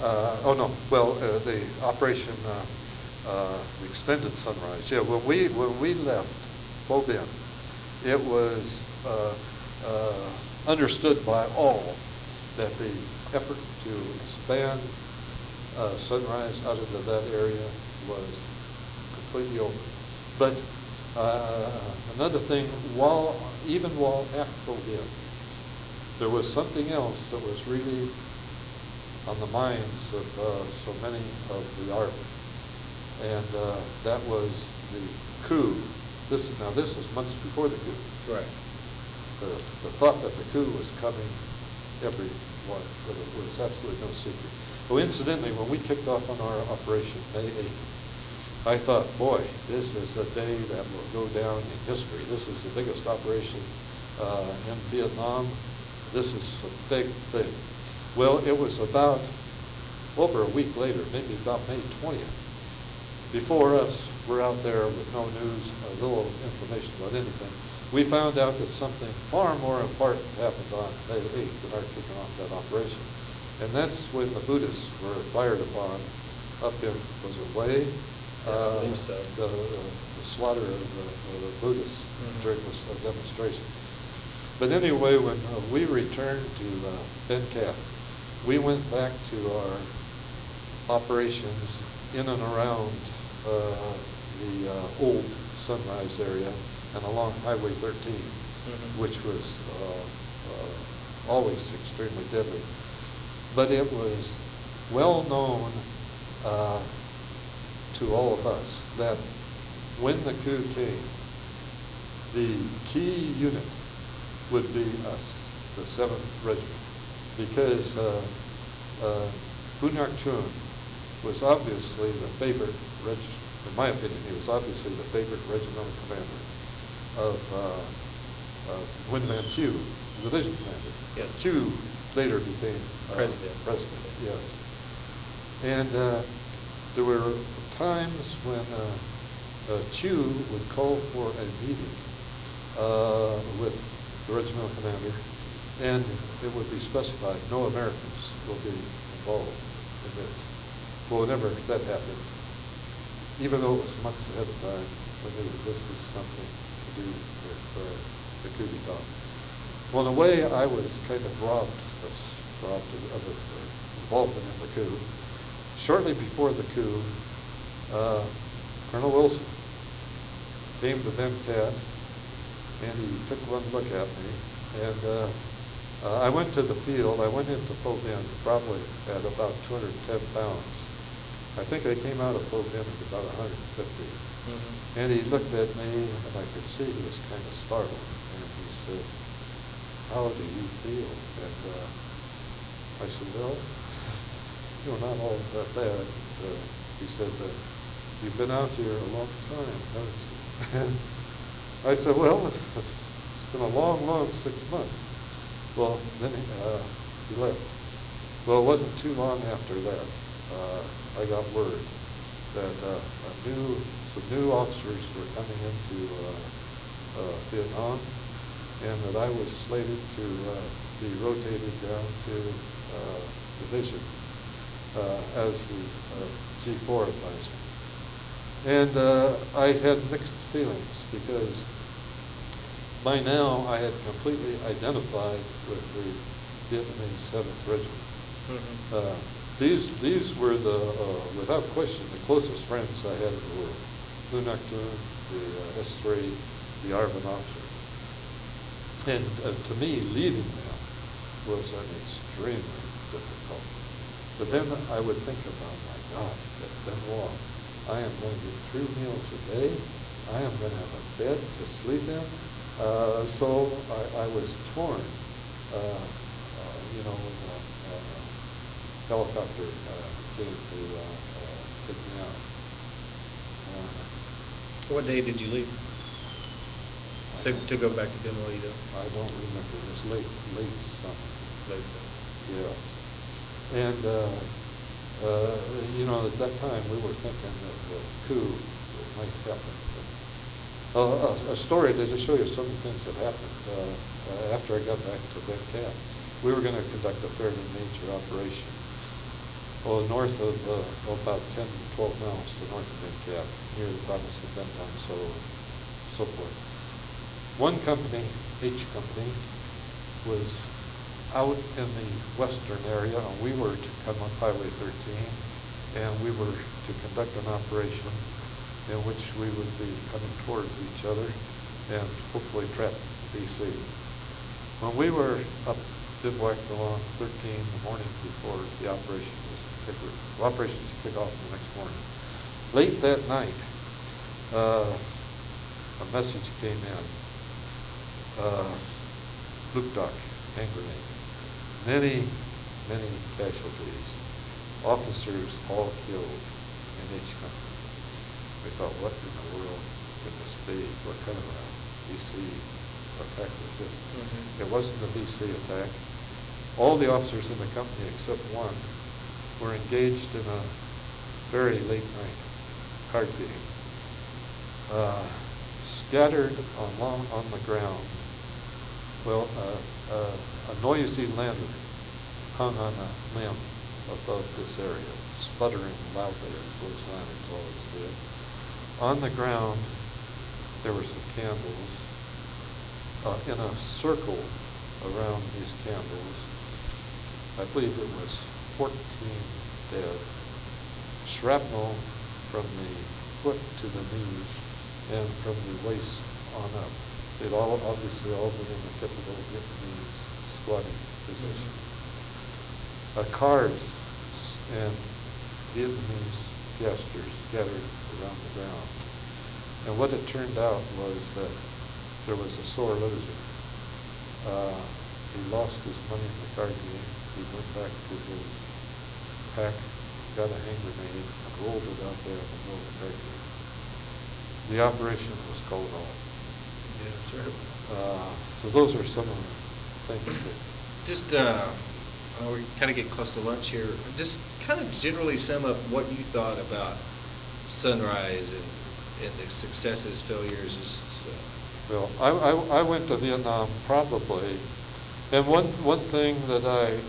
The Operation Extended Sunrise. Yeah, when we left Pho Binh, it was understood by all that the effort to expand Sunrise out of that area was completely over. But another thing, even while at Pho Binh, there was something else that was really on the minds of so many of the ARP. And that was the coup. This is months before the coup. Right. The thought that the coup was coming, everyone, but it was absolutely no secret. Well, incidentally, when we kicked off on our operation May 8th, I thought, boy, this is a day that will go down in history. This is the biggest operation in Vietnam. This is a big thing. Well, it was about over a week later, maybe about May 20th. Before us, we're out there with no news, little information about anything. We found out that something far more important happened on May 8th in our kicking off that operation. And that's when the Buddhists were fired upon up in, was it Hue? I believe so. The slaughter of the Buddhists during this demonstration. But anyway, when we returned to Ben Cap, we went back to our operations in and around the old Sunrise area and along Highway 13, which was always extremely deadly. But it was well known to all of us that when the coup came, the key unit would be us, the 7th Regiment, because Bu Ngoc Truong was obviously the favorite regiment, in my opinion, he was obviously the favorite regimental commander of Nguyen Van Thieu, the division commander. Yes. Thieu later became President. Yes. And there were times when Thieu would call for a meeting with the regimental commander, and it would be specified no Americans will be involved in this. Well, whenever that happened, even though it was months ahead of time, we knew this was something to do with the coup d'etat. Well, in a way, I was kind of robbed of involvement in the coup. Shortly before the coup, Colonel Wilson came to Ben Cat, and he took one look at me, and I went to the field. I went into Pho Vinh probably at about 210 pounds. I think I came out of Pho Vinh at about 150. And he looked at me, and I could see he was kind of startled. And he said, "How do you feel?" And I said, "Well, not all that bad." He said, "You've been out here a long time, haven't you?" And I said, "Well, it's been a long, long 6 months." Well, then he left. Well, it wasn't too long after that, I got word that some new officers were coming into Vietnam, and that I was slated to be rotated down to division as the G4 advisor. And I had mixed feelings because by now I had completely identified with the Vietnamese 7th Regiment. These were without question, the closest friends I had in the world. Bu Ngoc Truong, the S3, the ARVN officer. And to me, leading them was an extremely difficult. But then I would think about, my God, Benoit, I am going to get 3 meals a day. I am going to have a bed to sleep in. So I was torn, helicopter came to take me out. What day did you leave to go back to Bien Hoa? I don't remember. It was late summer. Late summer. Yes. And, at that time we were thinking that the coup might happen. A story to just show you some of the things that happened after I got back to Ben Cap. We were going to conduct a fairly major operation. Well, north of about 10, 12 miles to north of Ben Cap, near the province of Ben Thanh, so forth. One company, H Company, was out in the western area, and we were to come up Highway 13, and we were to conduct an operation in which we would be coming towards each other and hopefully trap BC. When we were up bivouacked along 13 the morning before the operations kick off the next morning. Late that night, a message came in. Lukdak, hand grenade. Many, many casualties. Officers all killed in each company. We thought, what in the world can this be? What kind of a VC attack was this? Mm-hmm. It wasn't a VC attack. All the officers in the company except one were engaged in a very late night card game. Scattered on the ground. Well, a noisy lantern hung on a limb above this area, sputtering loudly as those lanterns always did. On the ground, there were some candles. In a circle around these candles, I believe it was 14 dead. Shrapnel from the foot to the knee and from the waist on up. They'd all obviously all been in the typical Vietnamese squatting position. Cars and Vietnamese gestures scattered around the ground. And what it turned out was that there was a sore loser. He lost his money in the card game. He went back to his pack, got a hand grenade, and rolled it out there in the middle of the card game. The operation was called off. Yeah, sure. So those are some of the things that... Just, we're kind of getting close to lunch here. Just kind of generally sum up what you thought about Sunrise and the successes, failures. Well, I went to Vietnam probably, and one thing that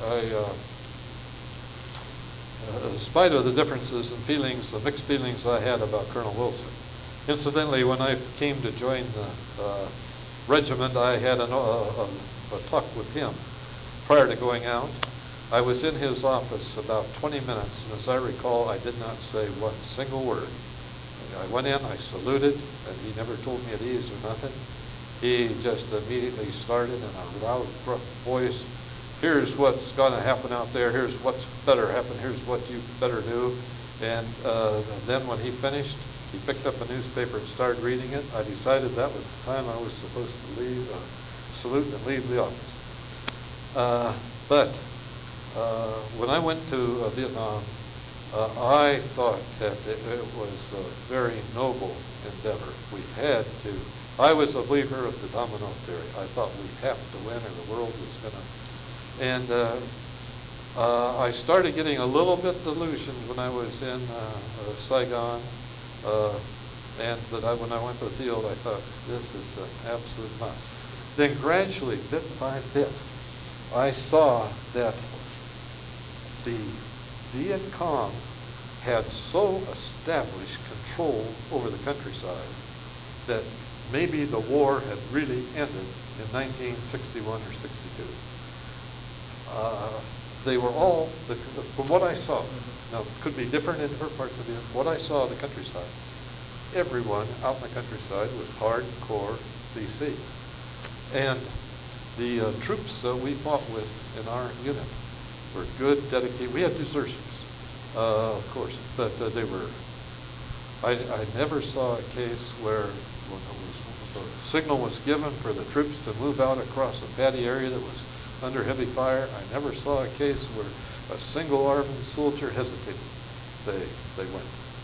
in spite of the differences in feelings, the mixed feelings I had about Colonel Wilson. Incidentally, when I came to join the regiment, I had a talk with him prior to going out. I was in his office about 20 minutes, and as I recall, I did not say one single word. I went in, I saluted, and he never told me at ease or nothing. He just immediately started in a loud, gruff voice, here's what's going to happen out there, here's what's better happen, here's what you better do. And then when he finished, he picked up a newspaper and started reading it. I decided that was the time I was supposed to leave, salute and leave the office. But when I went to Vietnam, I thought that it was a very noble endeavor. We had to. I was a believer of the domino theory. I thought we have to win or the world was going to. And I started getting a little bit delusioned when I was in Saigon. But when I went to the field, I thought, this is an absolute must. Then gradually, bit by bit, I saw that the Viet Cong had so established control over the countryside that maybe the war had really ended in 1961 or 62. They were all, from what I saw, now it could be different in different parts of Vietnam, what I saw in the countryside, everyone out in the countryside was hardcore VC. And the troops that we fought with in our unit were good, dedicated. We had desertions, of course, but they were. I never saw a case where when the signal was given for the troops to move out across a paddy area that was under heavy fire. I never saw a case where a single armed soldier hesitated. They went.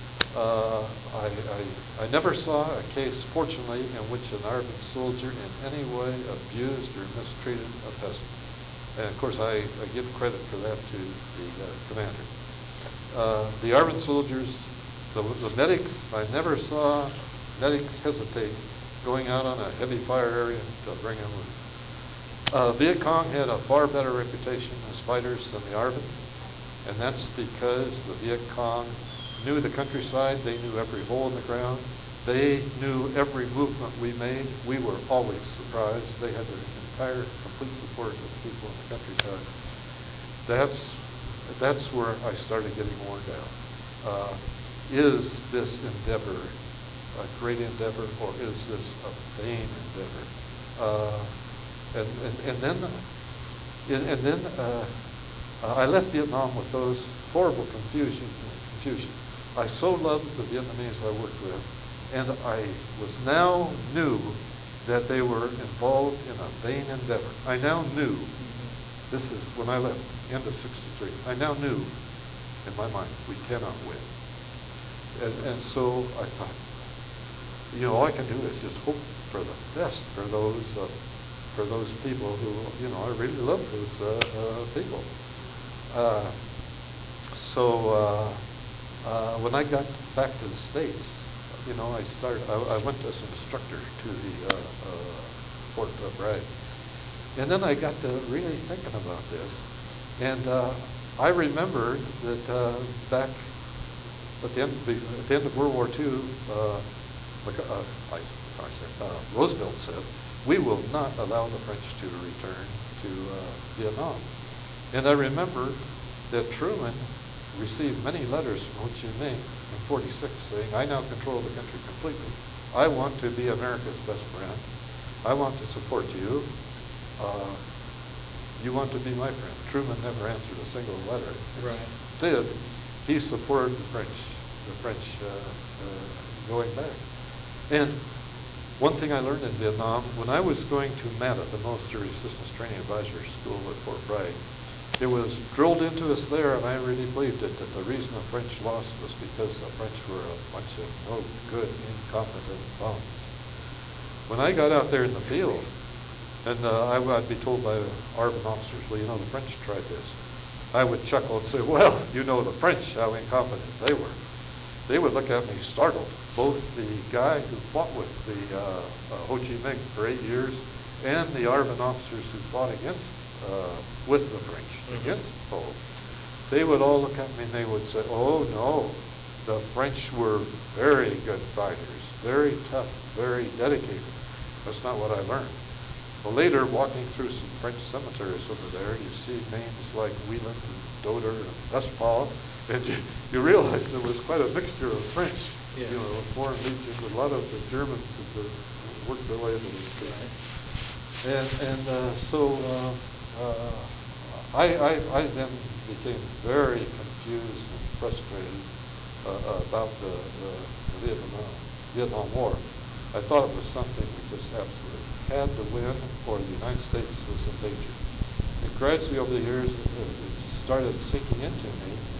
I never saw a case, fortunately, in which an armed soldier in any way abused or mistreated a peasant. And of course, I give credit for that to the commander. The armed soldiers, the medics, I never saw medics hesitate going out on a heavy fire area to bring them in. Viet Cong had a far better reputation as fighters than the ARVN, and that's because the Viet Cong knew the countryside, they knew every hole in the ground, they knew every movement we made. We were always surprised. They had the entire, complete support of the people in the countryside. That's where I started getting worn down. Is this endeavor a great endeavor, or is this a vain endeavor? And then And then I left Vietnam with those horrible confusion. I so loved the Vietnamese I worked with, and I was now knew that they were involved in a vain endeavor. I now knew, this is when I left, end of '63, I now knew in my mind, we cannot win. And so I thought, you know, all I can do is just hope for the best for those people who, you know, I really love those people. When I got back to the States, you know, I went as an instructor to the Fort Bragg. And then I got to really thinking about this. And I remembered that back at the end of World War II, Roosevelt said, we will not allow the French to return to Vietnam. And I remember that Truman received many letters from Ho Chi Minh in '46 saying, I now control the country completely. I want to be America's best friend. I want to support you. You want to be my friend. Truman never answered a single letter. Right. Instead, he supported the French going back. And one thing I learned in Vietnam, when I was going to MATA, the Military Assistance Training Advisor School at Fort Bragg, it was drilled into us there, and I really believed it, that the reason the French lost was because the French were a bunch of no good, incompetent bums. When I got out there in the field, and I'd be told by ARVN officers, well, you know, the French tried this. I would chuckle and say, well, you know the French, how incompetent they were. They would look at me startled. Both the guy who fought with the Ho Chi Minh for 8 years and the ARVN officers who fought with the French, against Po, they would all look at me and they would say, oh no, the French were very good fighters, very tough, very dedicated. That's not what I learned. Well, later, walking through some French cemeteries over there, you see names like Wieland and Doder and Westphal, and you realize there was quite a mixture of French, Yeah. you know, foreign legions, a lot of the Germans that worked their way into the state. I then became very confused and frustrated about the Vietnam War. I thought it was something we just absolutely had to win, or the United States was in danger. And gradually over the years, it started sinking into me